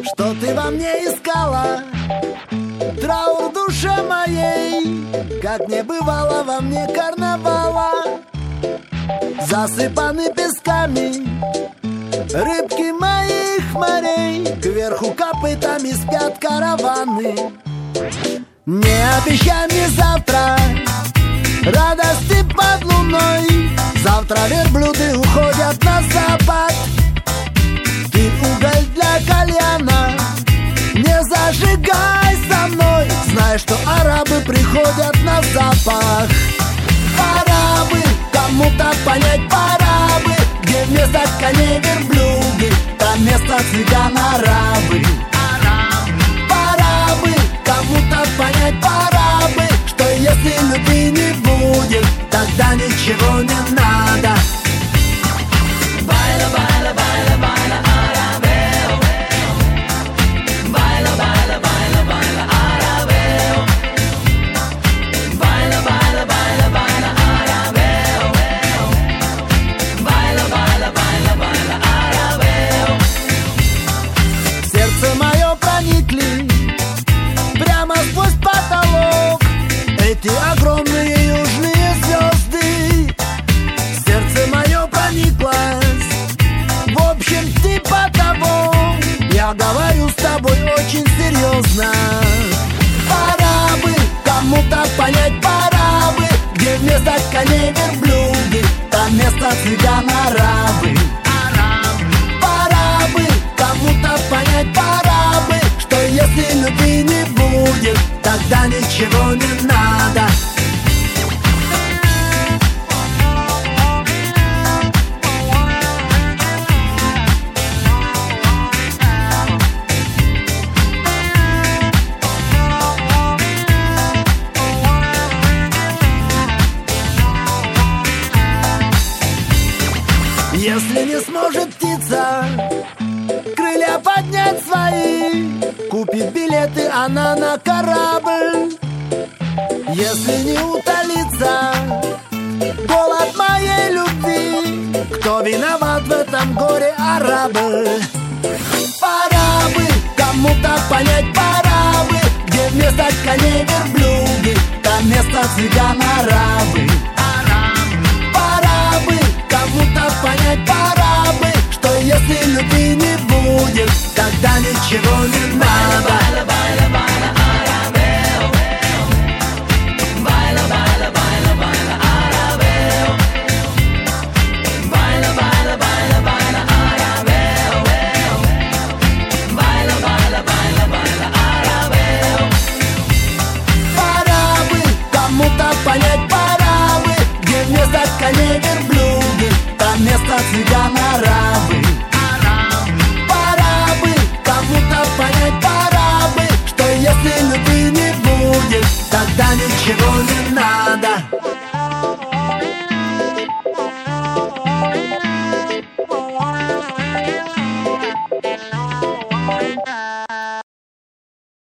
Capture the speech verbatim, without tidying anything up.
что ты во мне искала. Траур душе моей, как не бывало во мне карнавала. Засыпаны песками рыбки моих морей, кверху копытами спят караваны. Не обещай мне завтра радости под луной. Завтра верблюды уходят на запад. Ты уголь для кальяна не зажигай со мной. Знай, что арабы приходят на запах. Пора бы кому-то понять, пора бы, где вместо коней верблюды, там место цыган арабы. Пора бы кому-то понять, пора бы, что если любви не будет, тогда ничего не надо. Байла, байла, байла, байла, арабео. Байла, байла, байла, байла, арабео. Байла, байла, байла, байла, арабео. Байла, байла, байла, байла, арабео. В сердце мое проникли прямо сквозь потолок эти огромные южные звезды. Сердце мое прониклось, в общем, типа того. Я говорю с тобой очень серьезно. Пора бы кому-то понять, пора бы, где вместо коней верблюды, там место цыган арабы. Пора бы кому-то понять, пора бы, что если любви не будет, тогда ничего не надо. Если не сможет птица крылья поднять свои, купит билеты она на корабль. Если не утолится голод моей любви, кто виноват в этом горе, арабы? Пора бы кому-то понять, пора бы, где вместо коней верблюды, там место цыган арабы. Пора бы кому-то понять, пора бы, что если любви не будет, тогда ничего не надо. Байла, байла, байла, арабео. Байла, байла, байла, байла, арабео. Байла, байла, байла, байла, арабео. Байла, байла, байла, байла, арабео. Пора бы кому-то понять, пора бы, где вместо коней верблюды, там место цыган арабы. Пора бы кому-то понять, пора бы, что если любви не будет,